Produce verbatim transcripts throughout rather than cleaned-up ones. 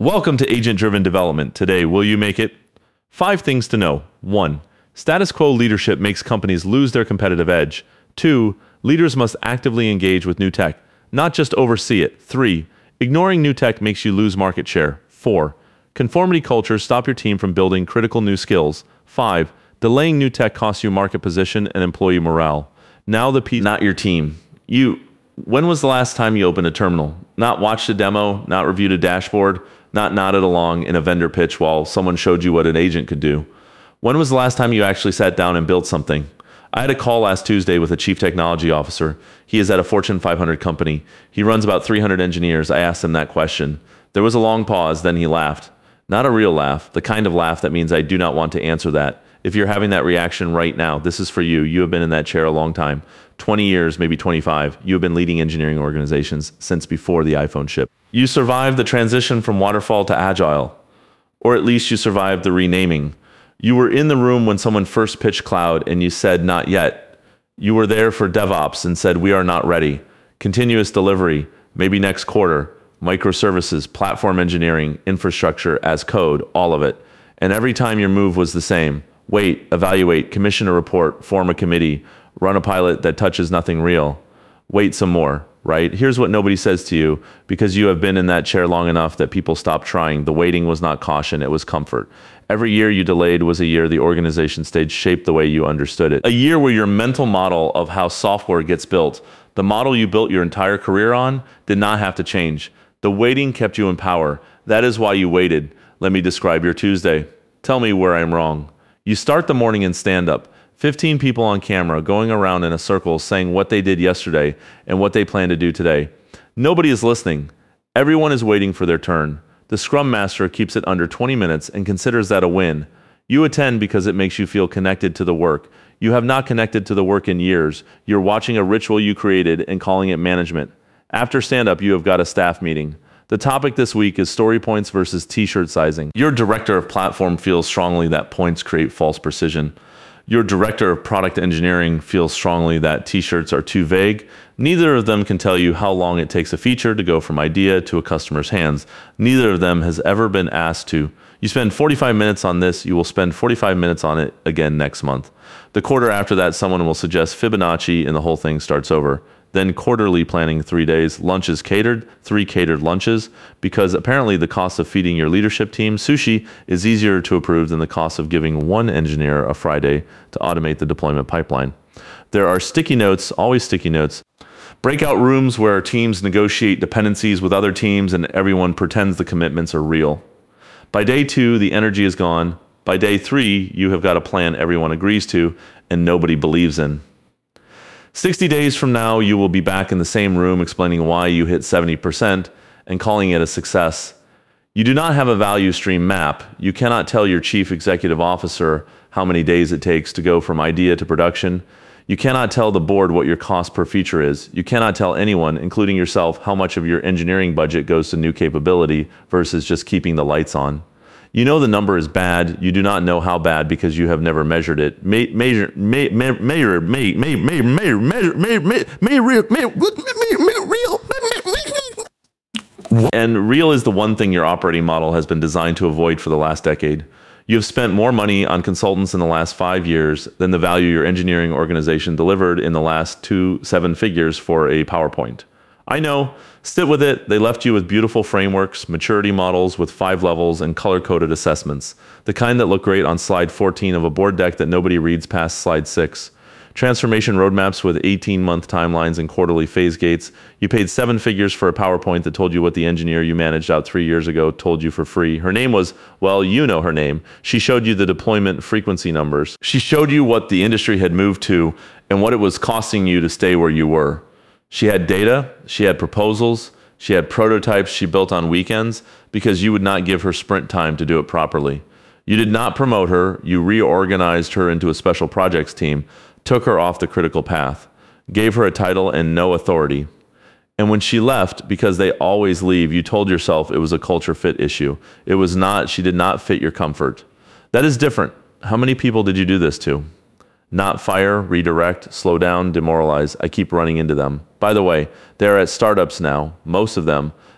Welcome to Agent-Driven Development. Today, will you make it? Five things to know. One, status quo leadership makes companies lose their competitive edge. Two, leaders must actively engage with new tech, not just oversee it. Three, ignoring new tech makes you lose market share. Four, conformity cultures stop your team from building critical new skills. Five, delaying new tech costs you market position and employee morale. Now the piece, not your team. You, when was the last time you opened a terminal? Not watched a demo, not reviewed a dashboard, not nodded along in a vendor pitch while someone showed you what an agent could do. When was the last time you actually sat down and built something? I had a call last Tuesday with a chief technology officer. He is at a Fortune five hundred company. He runs about three hundred engineers. I asked him that question. There was a long pause, then he laughed. Not a real laugh, the kind of laugh that means I do not want to answer that. If you're having that reaction right now, this is for you. You have been in that chair a long time. twenty years, maybe twenty-five. You have been leading engineering organizations since before the iPhone shipped. You survived the transition from waterfall to agile, or at least you survived the renaming. You were in the room when someone first pitched cloud and you said, not yet. You were there for DevOps and said, we are not ready. Continuous delivery, maybe next quarter. Microservices, platform engineering, infrastructure as code, all of it. And every time your move was the same. Wait, evaluate, commission a report, form a committee, run a pilot that touches nothing real. Wait some more, right? Here's what nobody says to you because you have been in that chair long enough that people stopped trying. The waiting was not caution, it was comfort. Every year you delayed was a year the organization stayed shaped the way you understood it. A year where your mental model of how software gets built, the model you built your entire career on, did not have to change. The waiting kept you in power. That is why you waited. Let me describe your Tuesday. Tell me where I'm wrong. You start the morning in stand-up. fifteen people on camera going around in a circle saying what they did yesterday and what they plan to do today. Nobody is listening. Everyone is waiting for their turn. The Scrum Master keeps it under twenty minutes and considers that a win. You attend because it makes you feel connected to the work. You have not connected to the work in years. You're watching a ritual you created and calling it management. After stand-up, you have got a staff meeting. The topic this week is story points versus t-shirt sizing. Your director of platform feels strongly that points create false precision. Your director of product engineering feels strongly that t-shirts are too vague. Neither of them can tell you how long it takes a feature to go from idea to a customer's hands. Neither of them has ever been asked to. You spend forty-five minutes on this, you will spend forty-five minutes on it again next month. The quarter after that, someone will suggest Fibonacci and the whole thing starts over. Then quarterly planning three days, lunches catered, three catered lunches, because apparently the cost of feeding your leadership team sushi is easier to approve than the cost of giving one engineer a Friday to automate the deployment pipeline. There are sticky notes, always sticky notes, breakout rooms where teams negotiate dependencies with other teams and everyone pretends the commitments are real. By day two, the energy is gone. By day three, you have got a plan everyone agrees to and nobody believes in. sixty days from now, you will be back in the same room explaining why you hit seventy percent and calling it a success. You do not have a value stream map. You cannot tell your chief executive officer how many days it takes to go from idea to production. You cannot tell the board what your cost per feature is. You cannot tell anyone, including yourself, how much of your engineering budget goes to new capability versus just keeping the lights on. You know the number is bad. You do not know how bad because you have never measured it. Measure, measure, measure, measure, measure, measure, measure, measure, measure, real. And real is the one thing your operating model has been designed to avoid for the last decade. You have spent more money on consultants in the last five years than the value your engineering organization delivered in the last two seven figures for a PowerPoint. I know, sit with it. They left you with beautiful frameworks, maturity models with five levels and color-coded assessments, the kind that look great on slide fourteen of a board deck that nobody reads past slide six. Transformation roadmaps with eighteen-month timelines and quarterly phase gates. You paid seven figures for a PowerPoint that told you what the engineer you managed out three years ago told you for free. Her name was, well, you know her name. She showed you the deployment frequency numbers. She showed you what the industry had moved to and what it was costing you to stay where you were. She had data, she had proposals, she had prototypes she built on weekends because you would not give her sprint time to do it properly. You did not promote her, you reorganized her into a special projects team, took her off the critical path, gave her a title and no authority. And when she left, because they always leave, you told yourself it was a culture fit issue. It was not, she did not fit your comfort. That is different. How many people did you do this to? Not fire, redirect, slow down, demoralize. I keep running into them. By the way, they're at startups now, most of them,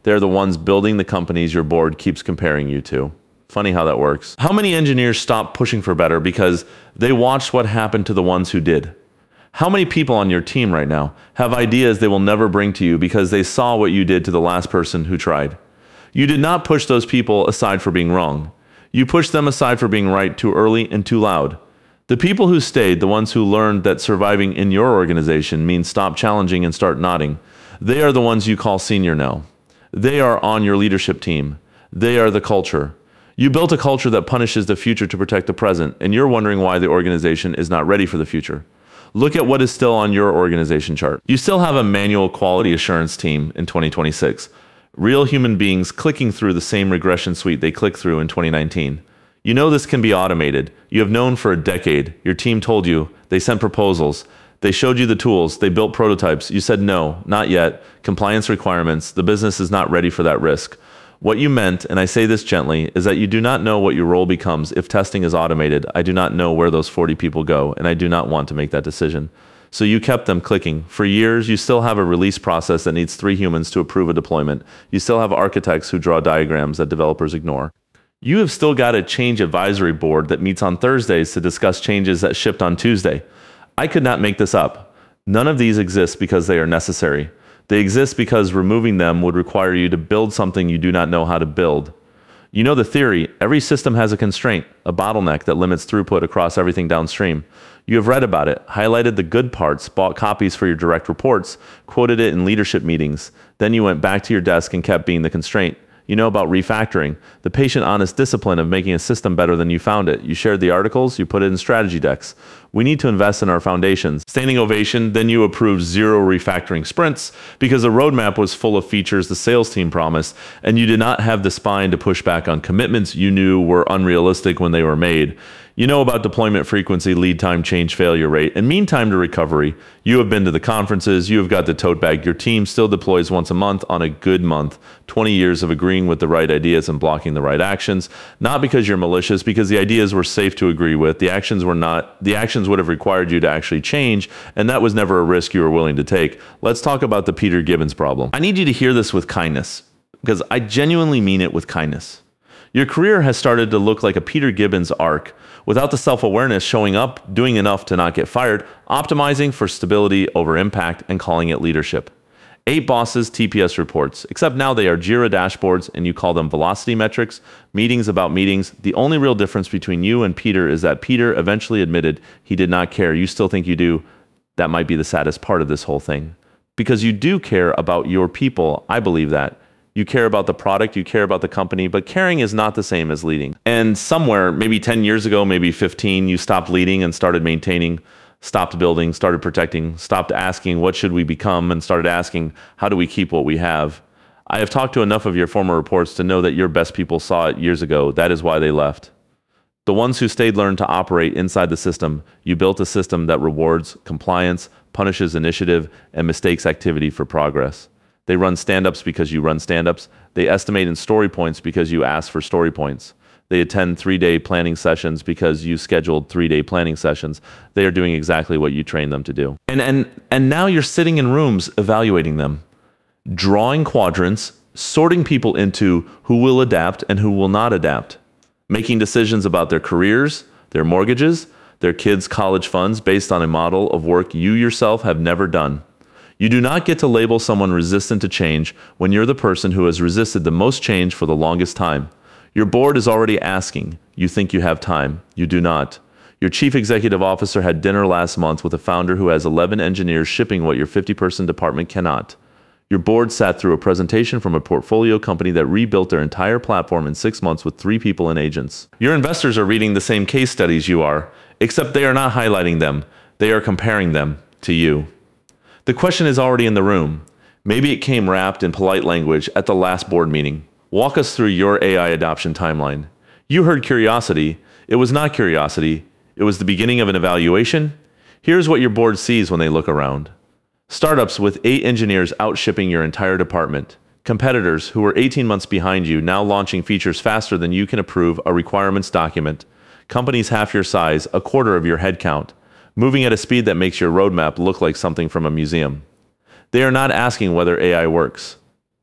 They're the ones building the companies your board keeps comparing you to. Funny how that works. How many engineers stopped pushing for better because they watched what happened to the ones who did? How many people on your team right now have ideas they will never bring to you because they saw what you did to the last person who tried? You did not push those people aside for being wrong. You pushed them aside for being right too early and too loud. The people who stayed, the ones who learned that surviving in your organization means stop challenging and start nodding, they are the ones you call senior now. They are on your leadership team. They are the culture. You built a culture that punishes the future to protect the present, and you're wondering why the organization is not ready for the future. Look at what is still on your organization chart. You still have a manual quality assurance team in twenty twenty-six. Real human beings clicking through the same regression suite they clicked through in twenty nineteen. You know this can be automated. You have known for a decade. Your team told you. They sent proposals. They showed you the tools. They built prototypes. You said no, not yet. Compliance requirements. The business is not ready for that risk. What you meant, and I say this gently, is that you do not know what your role becomes if testing is automated. I do not know where those forty people go, and I do not want to make that decision. So you kept them clicking. For years, you still have a release process that needs three humans to approve a deployment. You still have architects who draw diagrams that developers ignore. You have still got a change advisory board that meets on Thursdays to discuss changes that shipped on Tuesday. I could not make this up. None of these exist because they are necessary. They exist because removing them would require you to build something you do not know how to build. You know the theory. Every system has a constraint, a bottleneck that limits throughput across everything downstream. You have read about it, highlighted the good parts, bought copies for your direct reports, quoted it in leadership meetings. Then you went back to your desk and kept being the constraint. You know about refactoring, the patient honest discipline of making a system better than you found it. You shared the articles, you put it in strategy decks. We need to invest in our foundations. Standing ovation, then you approved zero refactoring sprints because the roadmap was full of features the sales team promised, and you did not have the spine to push back on commitments you knew were unrealistic when they were made. You know about deployment frequency, lead time, change failure rate, and mean time to recovery. You have been to the conferences, you have got the tote bag. Your team still deploys once a month on a good month. twenty years of agreeing with the right ideas and blocking the right actions. Not because you're malicious, because the ideas were safe to agree with. The actions were not. The actions would have required you to actually change, and that was never a risk you were willing to take. Let's talk about the Peter Gibbons problem. I need you to hear this with kindness, because I genuinely mean it with kindness. Your career has started to look like a Peter Gibbons arc, without the self-awareness showing up, doing enough to not get fired, optimizing for stability over impact, and calling it leadership. Eight bosses, T P S reports, except now they are Jira dashboards and you call them velocity metrics, meetings about meetings. The only real difference between you and Peter is that Peter eventually admitted he did not care. You still think you do. That might be the saddest part of this whole thing. Because you do care about your people, I believe that. You care about the product, you care about the company, but caring is not the same as leading. And somewhere, maybe ten years ago, maybe fifteen, you stopped leading and started maintaining, stopped building, started protecting, stopped asking what should we become, and started asking how do we keep what we have. I have talked to enough of your former reports to know that your best people saw it years ago. That is why they left. The ones who stayed learned to operate inside the system. You built a system that rewards compliance, punishes initiative, and mistakes activity for progress. They run stand-ups because you run stand-ups. They estimate in story points because you ask for story points. They attend three-day planning sessions because you scheduled three-day planning sessions. They are doing exactly what you trained them to do. And, and, and now you're sitting in rooms evaluating them, drawing quadrants, sorting people into who will adapt and who will not adapt, making decisions about their careers, their mortgages, their kids' college funds based on a model of work you yourself have never done. You do not get to label someone resistant to change when you're the person who has resisted the most change for the longest time. Your board is already asking. You think you have time. You do not. Your chief executive officer had dinner last month with a founder who has eleven engineers shipping what your fifty-person department cannot. Your board sat through a presentation from a portfolio company that rebuilt their entire platform in six months with three people and agents. Your investors are reading the same case studies you are, except they are not highlighting them. They are comparing them to you. The question is already in the room. Maybe it came wrapped in polite language at the last board meeting. Walk us through your A I adoption timeline. You heard curiosity. It was not curiosity. It was the beginning of an evaluation. Here's what your board sees when they look around. Startups with eight engineers outshipping your entire department. Competitors who were eighteen months behind you now launching features faster than you can approve a requirements document. Companies half your size, a quarter of your headcount. Moving at a speed that makes your roadmap look like something from a museum. They are not asking whether A I works.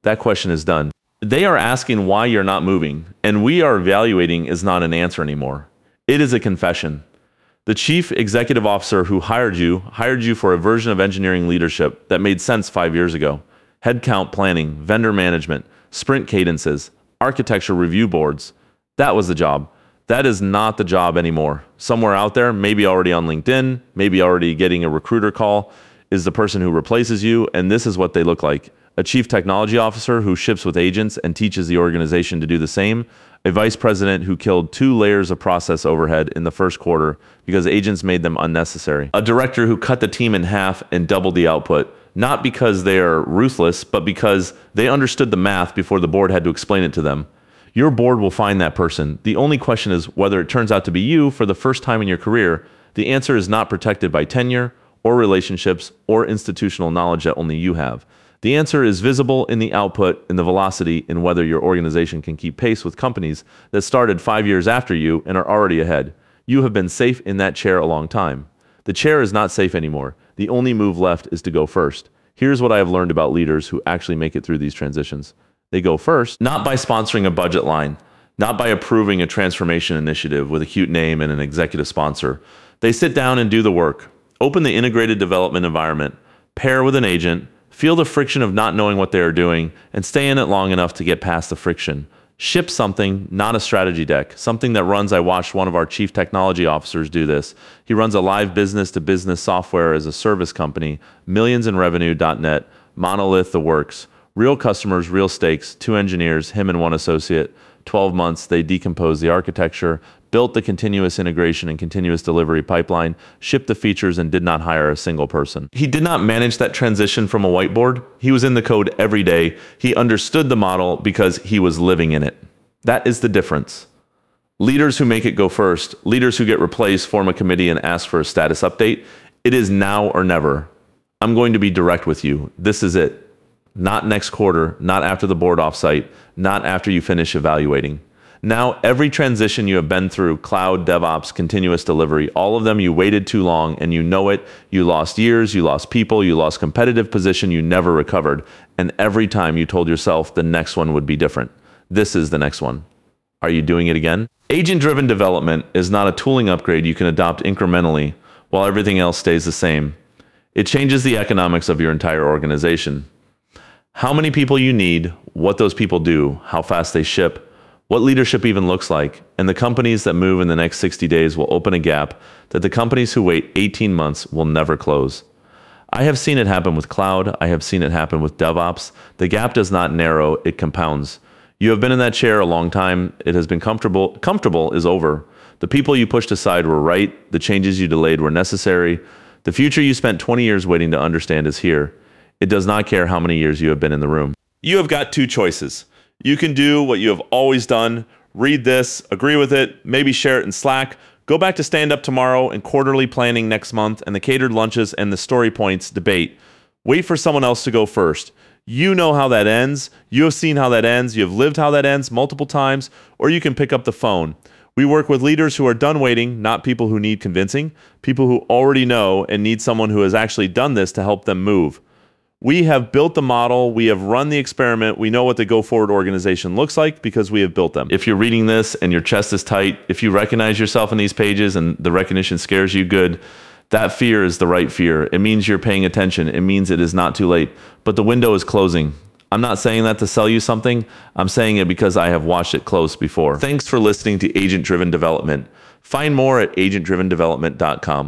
That question is done. They are asking why you're not moving, and we are evaluating is not an answer anymore. It is a confession. The chief executive officer who hired you hired you for a version of engineering leadership that made sense five years ago. Headcount planning, vendor management, sprint cadences, architecture review boards. That was the job. That is not the job anymore. Somewhere out there, maybe already on LinkedIn, maybe already getting a recruiter call, is the person who replaces you, and this is what they look like. A chief technology officer who ships with agents and teaches the organization to do the same. A vice president who killed two layers of process overhead in the first quarter because agents made them unnecessary. A director who cut the team in half and doubled the output, not because they are ruthless, but because they understood the math before the board had to explain it to them. Your board will find that person. The only question is whether it turns out to be you for the first time in your career. The answer is not protected by tenure or relationships or institutional knowledge that only you have. The answer is visible in the output, in the velocity, in whether your organization can keep pace with companies that started five years after you and are already ahead. You have been safe in that chair a long time. The chair is not safe anymore. The only move left is to go first. Here's what I have learned about leaders who actually make it through these transitions. They go first, not by sponsoring a budget line, not by approving a transformation initiative with a cute name and an executive sponsor. They sit down and do the work, open the integrated development environment, pair with an agent, feel the friction of not knowing what they are doing, and stay in it long enough to get past the friction. Ship something, not a strategy deck. Something that runs, I watched one of our chief technology officers do this. He runs a live business-to-business software as a service company, millions in revenue dot net, monolith the works. Real customers, real stakes, two engineers, him and one associate. twelve months, they decomposed the architecture, built the continuous integration and continuous delivery pipeline, shipped the features, and did not hire a single person. He did not manage that transition from a whiteboard. He was in the code every day. He understood the model because he was living in it. That is the difference. Leaders who make it go first, leaders who get replaced, form a committee and ask for a status update. It is now or never. I'm going to be direct with you. This is it. Not next quarter, not after the board offsite, not after you finish evaluating. Now, every transition you have been through, cloud, DevOps, continuous delivery, all of them you waited too long and you know it. You lost years, you lost people, you lost competitive position, you never recovered. And every time you told yourself the next one would be different. This is the next one. Are you doing it again? Agent-driven development is not a tooling upgrade you can adopt incrementally while everything else stays the same. It changes the economics of your entire organization. How many people you need, what those people do, how fast they ship, what leadership even looks like, and the companies that move in the next sixty days will open a gap that the companies who wait eighteen months will never close. I have seen it happen with cloud. I have seen it happen with DevOps. The gap does not narrow, it compounds. You have been in that chair a long time. It has been comfortable. Comfortable is over. The people you pushed aside were right. The changes you delayed were necessary. The future you spent twenty years waiting to understand is here. It does not care how many years you have been in the room. You have got two choices. You can do what you have always done, read this, agree with it, maybe share it in Slack, go back to stand up tomorrow and quarterly planning next month and the catered lunches and the story points debate. Wait for someone else to go first. You know how that ends. You have seen how that ends. You have lived how that ends multiple times, or you can pick up the phone. We work with leaders who are done waiting, not people who need convincing, people who already know and need someone who has actually done this to help them move. We have built the model, we have run the experiment, we know what the go-forward organization looks like because we have built them. If you're reading this and your chest is tight, if you recognize yourself in these pages and the recognition scares you, good, that fear is the right fear. It means you're paying attention. It means it is not too late. But the window is closing. I'm not saying that to sell you something. I'm saying it because I have watched it close before. Thanks for listening to Agent Driven Development. Find more at agent driven development dot com.